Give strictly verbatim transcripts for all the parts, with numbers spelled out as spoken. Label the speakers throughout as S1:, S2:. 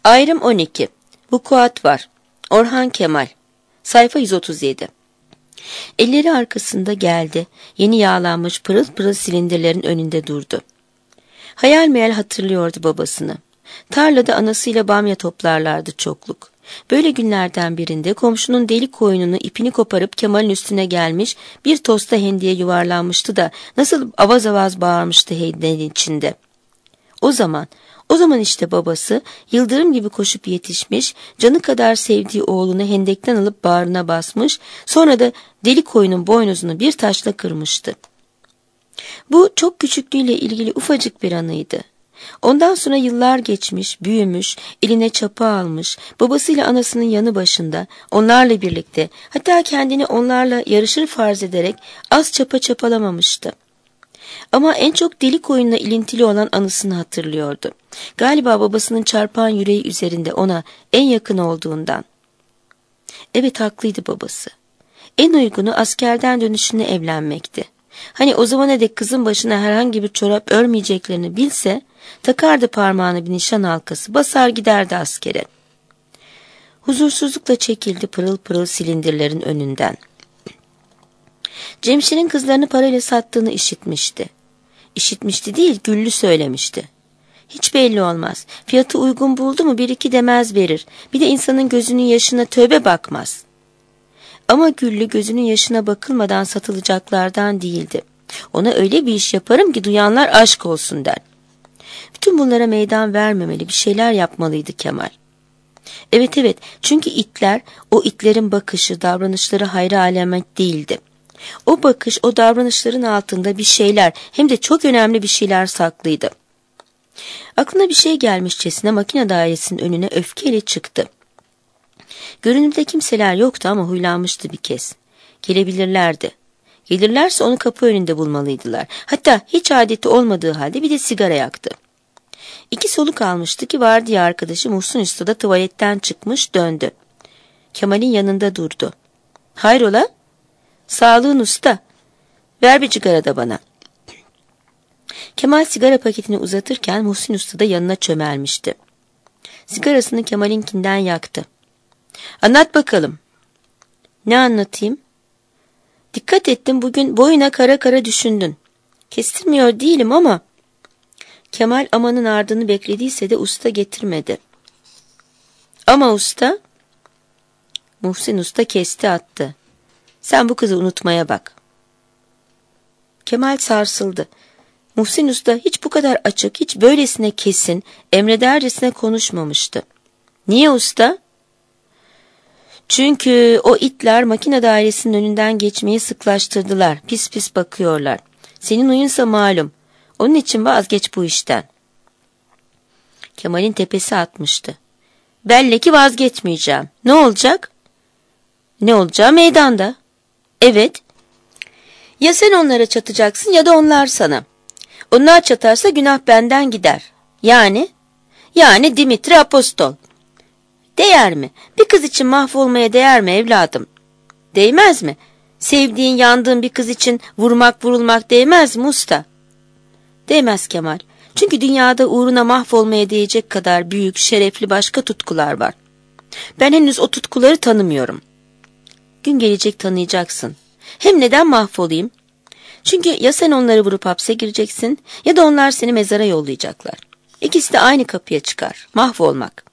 S1: Ayrım on iki. Vukuat var. Orhan Kemal. Sayfa yüz otuz yedi. Elleri arkasında geldi. Yeni yağlanmış pırıl pırıl silindirlerin önünde durdu. Hayal meyal hatırlıyordu babasını. Tarlada anasıyla bamya toplarlardı çokluk. Böyle günlerden birinde komşunun deli koyununu ipini koparıp Kemal'in üstüne gelmiş, bir tosta hendiye yuvarlanmıştı da nasıl avaz avaz bağırmıştı hendenin içinde. O zaman, o zaman işte babası yıldırım gibi koşup yetişmiş, canı kadar sevdiği oğlunu hendekten alıp bağrına basmış, sonra da deli koyunun boynuzunu bir taşla kırmıştı. Bu çok küçüklüğüyle ilgili ufacık bir anıydı. Ondan sonra yıllar geçmiş, büyümüş, eline çapa almış, babasıyla anasının yanı başında, onlarla birlikte, hatta kendini onlarla yarışır farz ederek az çapa çapalamamıştı. Ama en çok deli koyunla ilintili olan anısını hatırlıyordu. Galiba babasının çarpan yüreği üzerinde ona en yakın olduğundan. Evet, haklıydı babası. En uygunu askerden dönüşüne evlenmekti. Hani o zamana dek kızın başına herhangi bir çorap örmeyeceklerini bilse, takardı parmağına bir nişan halkası, basar giderdi askere. Huzursuzlukla çekildi pırıl pırıl silindirlerin önünden. Cemşir'in kızlarını parayla sattığını işitmişti. İşitmişti değil, Güllü söylemişti. Hiç belli olmaz. Fiyatı uygun buldu mu bir iki demez verir. Bir de insanın gözünün yaşına tövbe bakmaz. Ama Güllü gözünün yaşına bakılmadan satılacaklardan değildi. Ona öyle bir iş yaparım ki duyanlar aşk olsun der. Bütün bunlara meydan vermemeli, bir şeyler yapmalıydı Kemal. Evet evet, çünkü itler, o itlerin bakışı, davranışları hayra alamet değildi. O bakış, o davranışların altında bir şeyler, hem de çok önemli bir şeyler saklıydı. Aklına bir şey gelmişçesine makine dairesinin önüne öfkeyle çıktı. Görünürde kimseler yoktu ama huylanmıştı bir kez. Gelebilirlerdi. Gelirlerse onu kapı önünde bulmalıydılar. Hatta hiç adeti olmadığı halde bir de sigara yaktı. İki soluk almıştı ki vardiya arkadaşı Muhsin Usta da tuvaletten çıkmış döndü. Kemal'in yanında durdu. Hayrola? Sağlığın usta. Ver bir sigara da bana. Kemal sigara paketini uzatırken Muhsin Usta da yanına çömelmişti. Sigarasını Kemal'inkinden yaktı. Anlat bakalım. Ne anlatayım? Dikkat ettim, bugün boyuna kara kara düşündün. Kestirmiyor değilim ama... Kemal amanın ardını beklediyse de usta getirmedi. Ama usta... Muhsin Usta kesti attı. Sen bu kızı unutmaya bak. Kemal sarsıldı. Muhsin Usta hiç bu kadar açık, hiç böylesine kesin, emredercesine konuşmamıştı. Niye usta? Çünkü o itler makine dairesinin önünden geçmeyi sıklaştırdılar. Pis pis bakıyorlar. Senin uyunsa malum. Onun için vazgeç bu işten. Kemal'in tepesi atmıştı. Belli ki vazgeçmeyeceğim. Ne olacak? Ne olacağı meydanda. Evet. Ya sen onlara çatacaksın ya da onlar sana. Onlar çatarsa günah benden gider. Yani? Yani Dimitri Apostol. Değer mi? Bir kız için mahvolmaya değer mi evladım? Değmez mi? Sevdiğin, yandığın bir kız için vurmak vurulmak değmez mi usta? Değmez Kemal. Çünkü dünyada uğruna mahvolmaya değecek kadar büyük, şerefli başka tutkular var. Ben henüz o tutkuları tanımıyorum. Gün gelecek tanıyacaksın. Hem neden mahvolayım? Çünkü ya sen onları vurup hapse gireceksin ya da onlar seni mezara yollayacaklar. İkisi de aynı kapıya çıkar. Mahvolmak.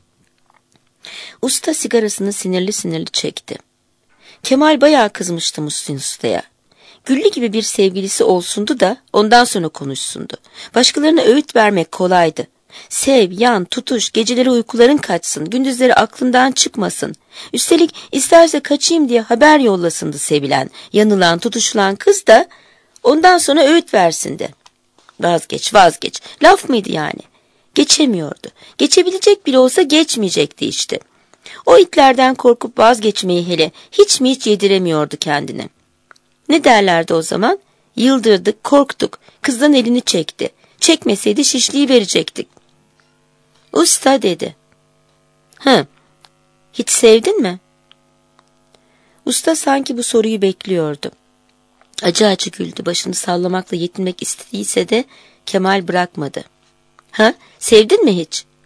S1: Usta sigarasını sinirli sinirli çekti. Kemal bayağı kızmıştı Muhsin Usta'ya. Güllü gibi bir sevgilisi olsundu da ondan sonra konuşsundu. Başkalarına öğüt vermek kolaydı. Sev, yan, tutuş, geceleri uykuların kaçsın, gündüzleri aklından çıkmasın. Üstelik isterse kaçayım diye haber yollasındı sevilen, yanılan, tutuşulan kız da ondan sonra öğüt versindi. Vazgeç, vazgeç. Laf mıydı yani? Geçemiyordu. Geçebilecek bile olsa geçmeyecekti işte. O itlerden korkup vazgeçmeyi hele hiç mi hiç yediremiyordu kendine. Ne derlerdi o zaman? Yıldırdık, korktuk. Kızdan elini çekti. Çekmeseydi şişliği verecektik. Usta dedi. Hı, hiç sevdin mi? Usta sanki bu soruyu bekliyordu. Acı acı güldü. Başını sallamakla yetinmek istediyse de Kemal bırakmadı. Ha, sevdin mi hiç?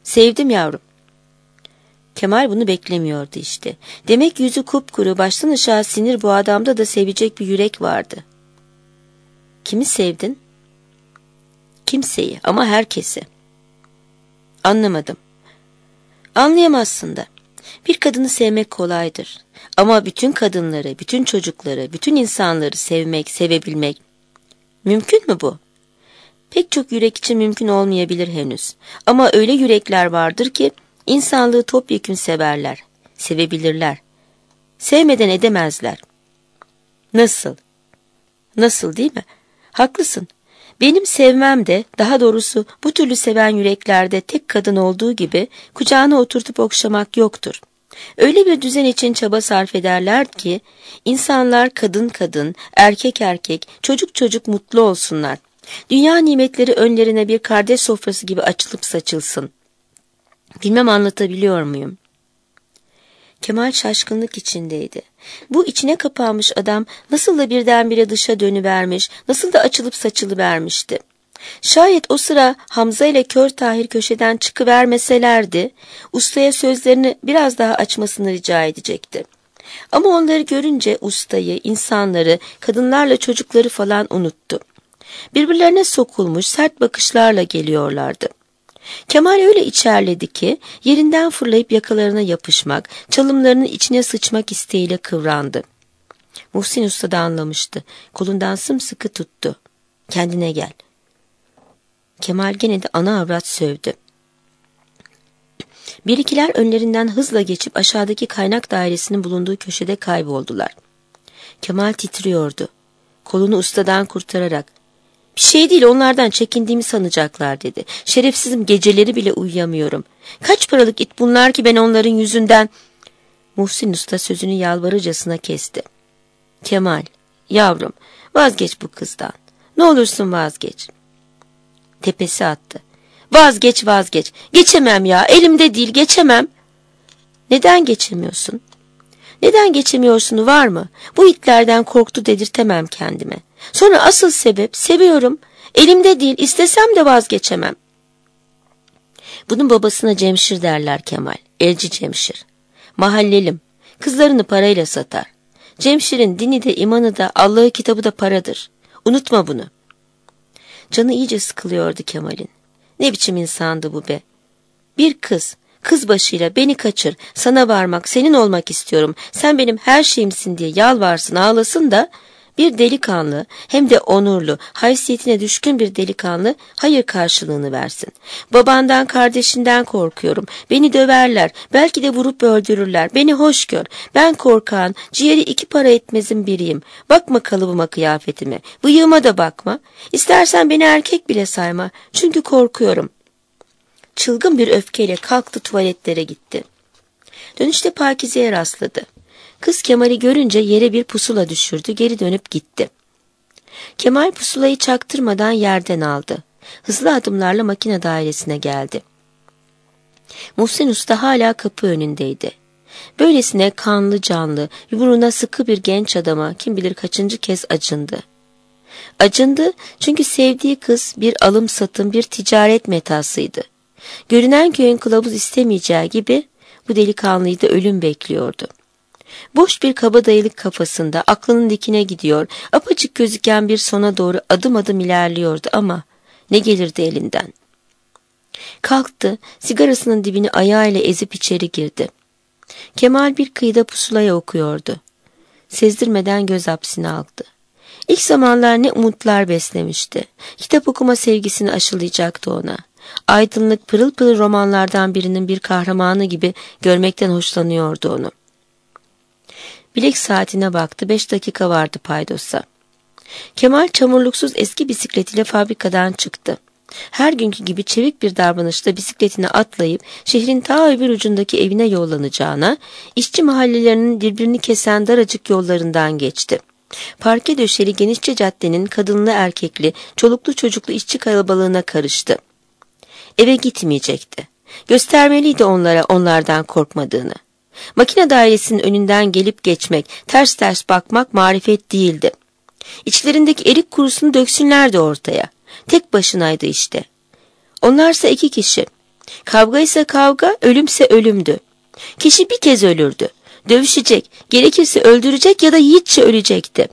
S1: Sevdim yavrum. Kemal bunu beklemiyordu işte. Demek yüzü kupkuru, baştan aşağı sinir, bu adamda da sevecek bir yürek vardı. Kimi sevdin? Kimseyi, ama herkesi. Anlamadım. Anlayamazsın da. Bir kadını sevmek kolaydır. Ama bütün kadınları, bütün çocukları, bütün insanları sevmek, sevebilmek mümkün mü bu? Pek çok yürek için mümkün olmayabilir henüz. Ama öyle yürekler vardır ki insanlığı topyekün severler, sevebilirler. Sevmeden edemezler. Nasıl? Nasıl, değil mi? Haklısın. Benim sevmem de, daha doğrusu bu türlü seven yüreklerde tek kadın olduğu gibi kucağına oturtup okşamak yoktur. Öyle bir düzen için çaba sarf ederler ki insanlar kadın kadın, erkek erkek, çocuk çocuk mutlu olsunlar. Dünya nimetleri önlerine bir kardeş sofrası gibi açılıp saçılsın. Bilmem anlatabiliyor muyum? Kemal şaşkınlık içindeydi. Bu içine kapanmış adam nasıl da birdenbire dışa dönüvermiş, nasıl da açılıp saçılıvermişti. Şayet o sıra Hamza ile Kör Tahir köşeden çıkıvermeselerdi, ustaya sözlerini biraz daha açmasını rica edecekti. Ama onları görünce ustayı, insanları, kadınlarla çocukları falan unuttu. Birbirlerine sokulmuş sert bakışlarla geliyorlardı. Kemal öyle içerledi ki yerinden fırlayıp yakalarına yapışmak, çalımlarının içine sıçmak isteğiyle kıvrandı. Muhsin Usta da anlamıştı. Kolundan sımsıkı tuttu. Kendine gel. Kemal gene de ana avrat sövdü. Birikiler önlerinden hızla geçip aşağıdaki kaynak dairesinin bulunduğu köşede kayboldular. Kemal titriyordu. Kolunu ustadan kurtararak, "Bir şey değil, onlardan çekindiğimi sanacaklar," dedi. "Şerefsizim, geceleri bile uyuyamıyorum. Kaç paralık it bunlar ki ben onların yüzünden..." Muhsin Usta sözünü yalvarıcasına kesti. "Kemal, yavrum, vazgeç bu kızdan. Ne olursun vazgeç." Tepesi attı. "Vazgeç, vazgeç. Geçemem ya, elimde değil, geçemem." "Neden geçemiyorsun? Neden geçemiyorsunu var mı? Bu itlerden korktu dedirtemem kendime. Sonra asıl sebep, seviyorum. Elimde değil, istesem de vazgeçemem." Bunun babasına Cemşir derler Kemal. Elci Cemşir. Mahallelim. Kızlarını parayla satar. Cemşir'in dini de imanı da Allah'ı kitabı da paradır. Unutma bunu. Canı iyice sıkılıyordu Kemal'in. Ne biçim insandı bu be? Bir kız, kız başıyla beni kaçır, sana varmak, senin olmak istiyorum, sen benim her şeyimsin diye yalvarsın, ağlasın da bir delikanlı, hem de onurlu, haysiyetine düşkün bir delikanlı hayır karşılığını versin. Babandan, kardeşinden korkuyorum. Beni döverler, belki de vurup öldürürler. Beni hoş gör. Ben korkan, ciğeri iki para etmezin biriyim. Bakma kalıbıma, kıyafetime. Bıyığıma da bakma. İstersen beni erkek bile sayma. Çünkü korkuyorum. Çılgın bir öfkeyle kalktı, tuvaletlere gitti. Dönüşte Pakize'ye rastladı. Kız Kemal'i görünce yere bir pusula düşürdü, geri dönüp gitti. Kemal pusulayı çaktırmadan yerden aldı. Hızlı adımlarla makine dairesine geldi. Muhsin Usta hala kapı önündeydi. Böylesine kanlı canlı, yumruğuna sıkı bir genç adama kim bilir kaçıncı kez acındı. Acındı çünkü sevdiği kız bir alım satım, bir ticaret metasıydı. Görünen köyün kılavuz istemeyeceği gibi bu delikanlıyı da ölüm bekliyordu. Boş bir kabadayılık kafasında aklının dikine gidiyor, apaçık gözüken bir sona doğru adım adım ilerliyordu ama ne gelirdi elinden? Kalktı, sigarasının dibini ayağıyla ezip içeri girdi. Kemal bir kıyıda pusulaya okuyordu. Sezdirmeden göz hapsine aldı. İlk zamanlar ne umutlar beslemişti. Kitap okuma sevgisini aşılayacaktı ona. Aydınlık, pırıl pırıl romanlardan birinin bir kahramanı gibi görmekten hoşlanıyordu onu. Bilek saatine baktı. Beş dakika vardı paydosa. Kemal çamurluksuz eski bisikletiyle fabrikadan çıktı. Her günkü gibi çevik bir davranışla bisikletine atlayıp şehrin ta öbür ucundaki evine yollanacağına, işçi mahallelerinin birbirini kesen daracık yollarından geçti. Parke döşeli genişçe caddenin kadınlı erkekli, çoluklu çocuklu işçi kalabalığına karıştı. Eve gitmeyecekti. Göstermeliydi onlara onlardan korkmadığını. Makine dairesinin önünden gelip geçmek, ters ters bakmak marifet değildi. İçlerindeki erik kurusunu döksünlerdi ortaya. Tek başınaydı işte. Onlarsa iki kişi. Kavga ise kavga, ölümse ölümdü. Kişi bir kez ölürdü. Dövüşecek, gerekirse öldürecek ya da yiğitçe ölecekti.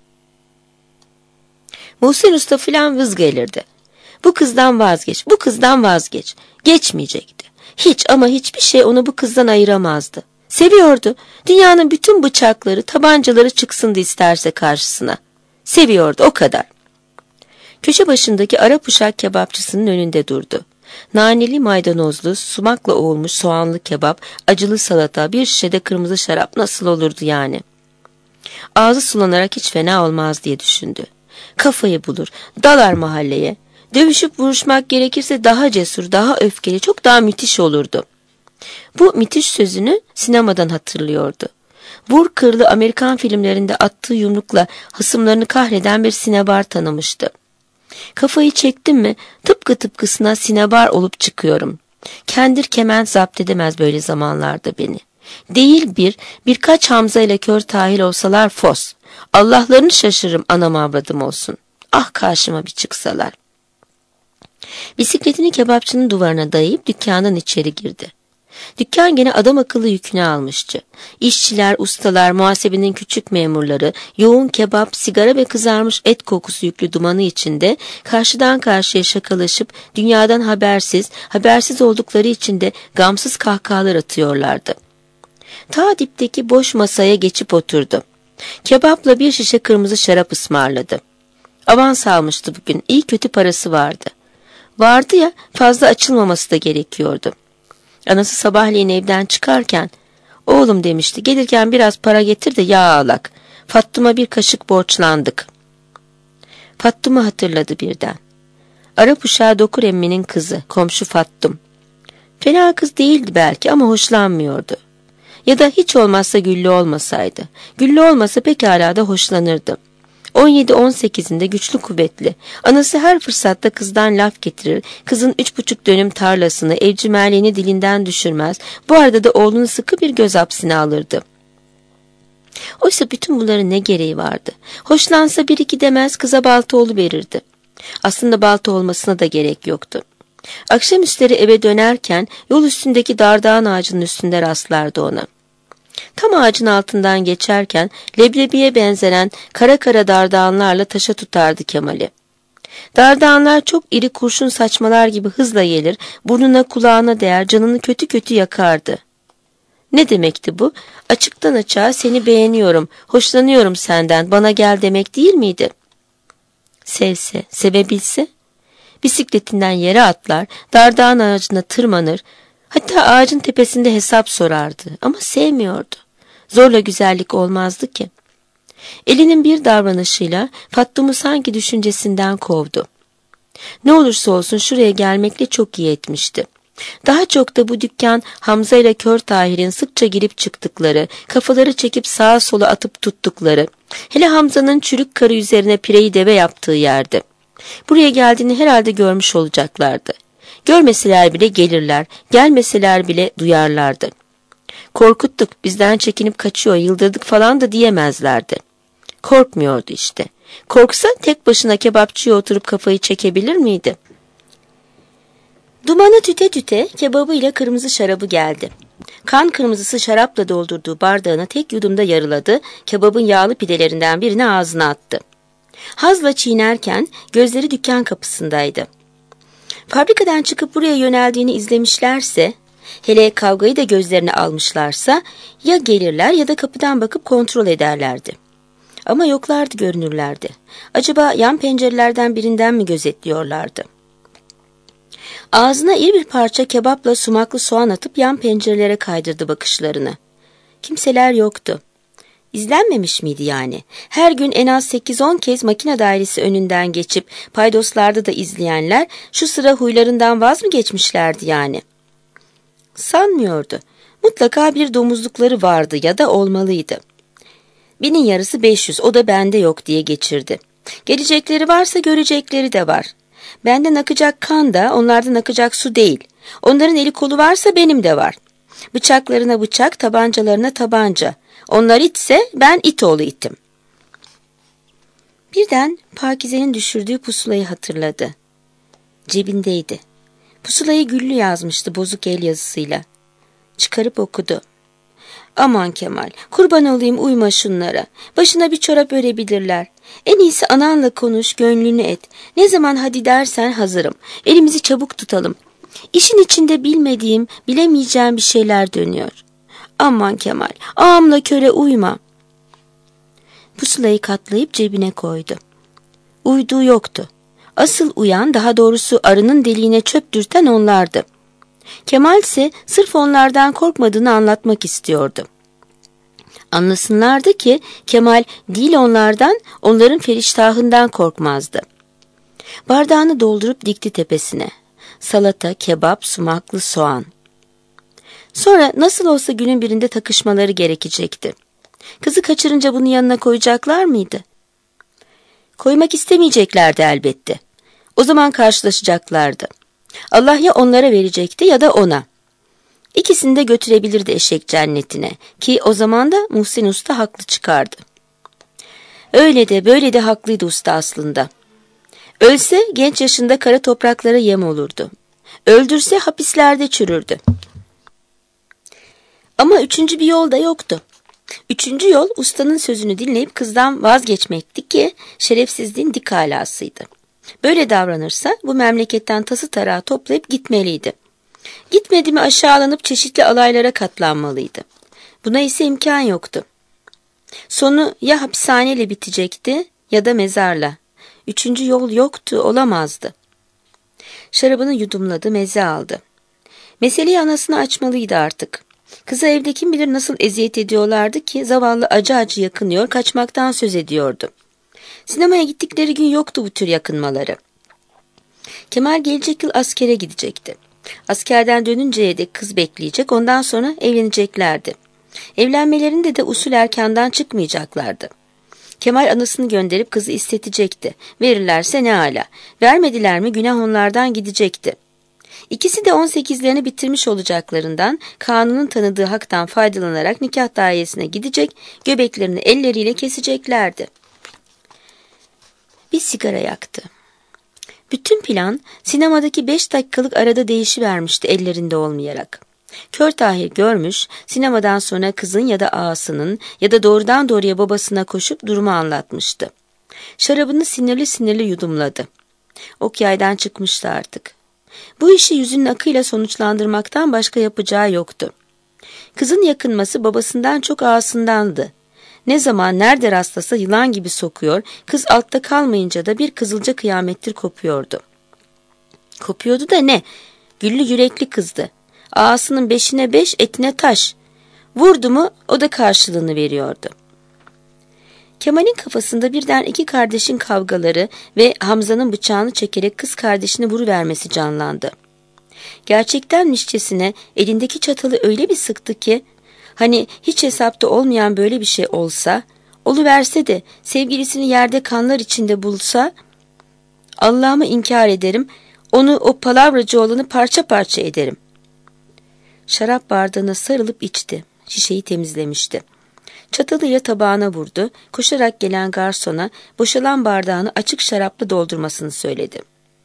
S1: Muhsin Usta filan vız gelirdi. Bu kızdan vazgeç, bu kızdan vazgeç. Geçmeyecekti. Hiç ama hiçbir şey onu bu kızdan ayıramazdı. Seviyordu. Dünyanın bütün bıçakları, tabancaları çıksındı isterse karşısına. Seviyordu, o kadar. Köşe başındaki Arap uşak kebapçısının önünde durdu. Naneli maydanozlu, sumakla ovulmuş soğanlı kebap, acılı salata, bir şişede kırmızı şarap nasıl olurdu yani? Ağzı sulanarak hiç fena olmaz diye düşündü. Kafayı bulur, dalar mahalleye. Dövüşüp vuruşmak gerekirse daha cesur, daha öfkeli, çok daha müthiş olurdu. Bu müthiş sözünü sinemadan hatırlıyordu. Vur kırlı Amerikan filmlerinde attığı yumrukla hasımlarını kahreden bir sinebar tanımıştı. Kafayı çektim mi tıpkı tıpkısına sinebar olup çıkıyorum. Kendir kemen zapt edemez böyle zamanlarda beni. Değil bir, birkaç Hamza ile kör tahil olsalar fos. Allah'larını şaşırırım anam avradım olsun. Ah karşıma bir çıksalar. Bisikletini kebapçının duvarına dayayıp dükkandan içeri girdi. Dükkan gene adam akıllı yükünü almıştı. İşçiler, ustalar, muhasebenin küçük memurları, yoğun kebap, sigara ve kızarmış et kokusu yüklü dumanı içinde karşıdan karşıya şakalaşıp dünyadan habersiz, habersiz oldukları içinde gamsız kahkahalar atıyorlardı. Ta dipteki boş masaya geçip oturdu. Kebapla bir şişe kırmızı şarap ısmarladı. Avans almıştı bugün, iyi kötü parası vardı. Vardı ya, fazla açılmaması da gerekiyordu. Anası sabahleyin evden çıkarken, oğlum demişti, gelirken biraz para getir de yağ alak. Fattum'a bir kaşık borçlandık. Fattum'u hatırladı birden. Arap uşağı Dokur emminin kızı, komşu Fattum. Fena kız değildi belki ama hoşlanmıyordu. Ya da hiç olmazsa Güllü olmasaydı. Güllü olmasa pekala da hoşlanırdı. on yedi on sekizinde güçlü kuvvetli. Anası her fırsatta kızdan laf getirir. Kızın üç buçuk dönüm tarlasını, evcimerliğini dilinden düşürmez. Bu arada da oğlunu sıkı bir göz hapsine alırdı. Oysa bütün bunların ne gereği vardı? Hoşlansa bir iki demez kıza balta oluverirdi. Aslında balta olmasına da gerek yoktu. Akşamüstleri eve dönerken yol üstündeki dardağın ağacının üstünde rastlardı ona. Tam ağacın altından geçerken leblebiye benzenen kara kara dardağanlarla taşa tutardı Kemal'i. Dardağanlar çok iri kurşun saçmalar gibi hızla gelir, burnuna kulağına değer, canını kötü kötü yakardı. Ne demekti bu? Açıktan açığa seni beğeniyorum, hoşlanıyorum senden, bana gel demek değil miydi? Sevse, sevebilse, bisikletinden yere atlar, dardağın ağacına tırmanır, hatta ağacın tepesinde hesap sorardı ama sevmiyordu. Zorla güzellik olmazdı ki. Elinin bir davranışıyla Fattum'u sanki düşüncesinden kovdu. Ne olursa olsun şuraya gelmekle çok iyi etmişti. Daha çok da bu dükkan Hamza ile Kör Tahir'in sıkça girip çıktıkları, kafaları çekip sağa sola atıp tuttukları, hele Hamza'nın çürük karı üzerine pireyi deve yaptığı yerdi. Buraya geldiğini herhalde görmüş olacaklardı. Görmeseler bile gelirler, gelmeseler bile duyarlardı. Korkuttuk, bizden çekinip kaçıyor, yıldırdık falan da diyemezlerdi. Korkmuyordu işte. Korksa tek başına kebapçıya oturup kafayı çekebilir miydi? Dumanı tüte tüte kebabıyla kırmızı şarabı geldi. Kan kırmızısı şarapla doldurduğu bardağını tek yudumda yarıladı, kebabın yağlı pidelerinden birini ağzına attı. Hazla çiğnerken gözleri dükkan kapısındaydı. Fabrikadan çıkıp buraya yöneldiğini izlemişlerse, hele kavgayı da gözlerine almışlarsa, ya gelirler ya da kapıdan bakıp kontrol ederlerdi. Ama yoklardı görünürlerdi. Acaba yan pencerelerden birinden mi gözetliyorlardı? Ağzına iri bir parça kebapla sumaklı soğan atıp yan pencerelere kaydırdı bakışlarını. Kimseler yoktu. İzlenmemiş miydi yani? Her gün en az sekiz on kez makine dairesi önünden geçip paydoslarda da izleyenler şu sıra huylarından vaz mı geçmişlerdi yani? Sanmıyordu. Mutlaka bir domuzlukları vardı ya da olmalıydı. Binin yarısı beş yüz, o da bende yok diye geçirdi. Gelecekleri varsa görecekleri de var. Benden akacak kan da onlardan akacak su değil. Onların eli kolu varsa benim de var. Bıçaklarına bıçak, tabancalarına tabanca. Onlar itse ben it oğlu itim. Birden Pakize'nin düşürdüğü pusulayı hatırladı. Cebindeydi. Pusulayı Güllü yazmıştı bozuk el yazısıyla. Çıkarıp okudu. Aman Kemal, kurban olayım uyma şunlara. Başına bir çorap örebilirler. En iyisi ananla konuş, gönlünü et. Ne zaman hadi dersen hazırım. Elimizi çabuk tutalım. İşin içinde bilmediğim, bilemeyeceğim bir şeyler dönüyor. Aman Kemal, ağamla köre uyma. Pusulayı katlayıp cebine koydu. Uyduğu yoktu. Asıl uyan, daha doğrusu arının deliğine çöp dürten onlardı. Kemal ise sırf onlardan korkmadığını anlatmak istiyordu. Anlasınlardı ki Kemal değil onlardan, onların feriştahından korkmazdı. Bardağını doldurup dikti tepesine. Salata, kebap, sumaklı soğan. Sonra nasıl olsa günün birinde takışmaları gerekecekti. Kızı kaçırınca bunu yanına koyacaklar mıydı? Koymak istemeyeceklerdi elbette. O zaman karşılaşacaklardı. Allah ya onlara verecekti ya da ona. İkisini de götürebilirdi eşek cennetine ki o zaman da Muhsin Usta haklı çıkardı. Öyle de böyle de haklıydı usta aslında. Ölse genç yaşında kara topraklara yem olurdu. Öldürse hapislerde çürürdü. Ama üçüncü bir yol da yoktu. Üçüncü yol ustanın sözünü dinleyip kızdan vazgeçmekti ki şerefsizliğin dik alasıydı. Böyle davranırsa bu memleketten tası tarağı toplayıp gitmeliydi. Gitmedi mi aşağılanıp çeşitli alaylara katlanmalıydı. Buna ise imkan yoktu. Sonu ya hapishaneyle bitecekti ya da mezarla. Üçüncü yol yoktu, olamazdı. Şarabını yudumladı, meze aldı. Meseleyi anasına açmalıydı artık. Kızı evde kim bilir nasıl eziyet ediyorlardı ki zavallı acı acı yakınıyor, kaçmaktan söz ediyordu. Sinemaya gittikleri gün yoktu bu tür yakınmaları. Kemal gelecek yıl askere gidecekti. Askerden dönünceye dek kız bekleyecek, ondan sonra evleneceklerdi. Evlenmelerinde de usul erkenden çıkmayacaklardı. Kemal anasını gönderip kızı istetecekti. Verirlerse ne âlâ. Vermediler mi günah onlardan gidecekti. İkisi de on sekizlerini bitirmiş olacaklarından kanunun tanıdığı haktan faydalanarak nikah dairesine gidecek, göbeklerini elleriyle keseceklerdi. Bir sigara yaktı. Bütün plan sinemadaki beş dakikalık arada değişivermişti ellerinde olmayarak. Kör Tahir görmüş, sinemadan sonra kızın ya da ağasının ya da doğrudan doğruya babasına koşup durumu anlatmıştı. Şarabını sinirli sinirli yudumladı. Ok yaydan çıkmıştı artık. Bu işi yüzünün akıyla sonuçlandırmaktan başka yapacağı yoktu. Kızın yakınması babasından çok ağasındandı. Ne zaman nerede rastlasa yılan gibi sokuyor, kız altta kalmayınca da bir kızılca kıyamettir kopuyordu. Kopuyordu da ne? Güllü yürekli kızdı. Ağasının beşine beş, etine taş. Vurdu mu o da karşılığını veriyordu. Kemal'in kafasında birden iki kardeşin kavgaları ve Hamza'nın bıçağını çekerek kız kardeşini vuruvermesi canlandı. Gerçektenmişçesine elindeki çatalı öyle bir sıktı ki, hani hiç hesapta olmayan böyle bir şey olsa, oluverse de sevgilisini yerde kanlar içinde bulsa, Allah'ımı inkar ederim, onu o palavracı olanı parça parça ederim. Şarap bardağına sarılıp içti, şişeyi temizlemişti. Çatalıyla tabağına vurdu, koşarak gelen garsona boşalan bardağını açık şarapla doldurmasını söyledi.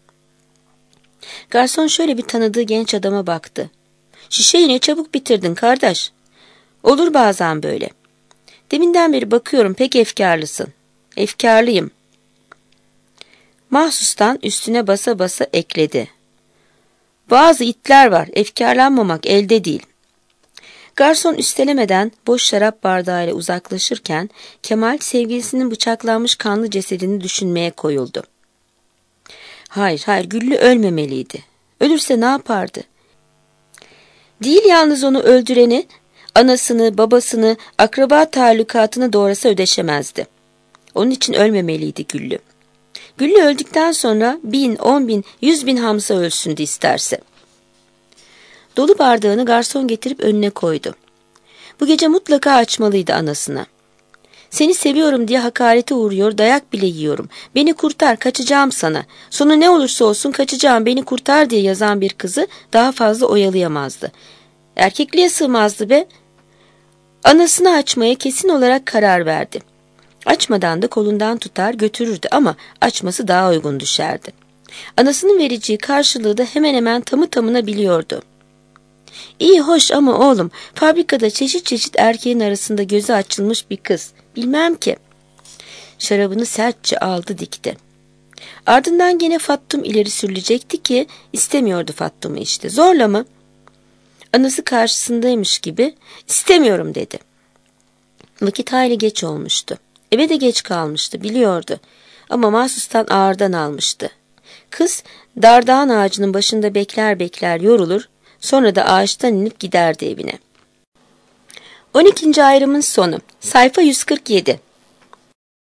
S1: Garson şöyle bir tanıdığı genç adama baktı. "Şişeyi ne çabuk bitirdin kardeş." "Olur bazen böyle." "Deminden beri bakıyorum pek efkarlısın." "Efkarlıyım." Mahsustan üstüne basa basa ekledi. "Bazı itler var, efkarlanmamak elde değil." Garson üstelemeden boş şarap bardağıyla uzaklaşırken Kemal sevgilisinin bıçaklanmış kanlı cesedini düşünmeye koyuldu. Hayır, hayır, Güllü ölmemeliydi. Ölürse ne yapardı? Değil yalnız onu öldüreni, anasını, babasını, akraba talukatını doğrasa ödeşemezdi. Onun için ölmemeliydi Güllü. Güllü öldükten sonra bin, on bin, yüz bin Hamza ölsündü isterse. Dolu bardağını garson getirip önüne koydu. Bu gece mutlaka açmalıydı anasına. "Seni seviyorum diye hakarete uğruyor, dayak bile yiyorum. Beni kurtar, kaçacağım sana. Sonu ne olursa olsun kaçacağım, beni kurtar" diye yazan bir kızı daha fazla oyalayamazdı. Erkekliğe sığmazdı be. Anasını açmaya kesin olarak karar verdi. Açmadan da kolundan tutar götürürdü ama açması daha uygun düşerdi. Anasının vereceği karşılığı da hemen hemen tamı tamına biliyordu. İyi hoş ama oğlum, fabrikada çeşit çeşit erkeğin arasında gözü açılmış bir kız. Bilmem ki. Şarabını sertçe aldı dikti. Ardından gene Fattum ileri sürülecekti ki istemiyordu Fattum'u işte. Zorla mı? Anası karşısındaymış gibi istemiyorum dedi. Vakit hayli geç olmuştu. Eve de geç kalmıştı biliyordu. Ama mahsustan ağırdan almıştı. Kız dardağın ağacının başında bekler bekler yorulur, sonra da ağaçtan inip giderdi evine. on ikinci ayrımın sonu. Sayfa yüz kırk yedi.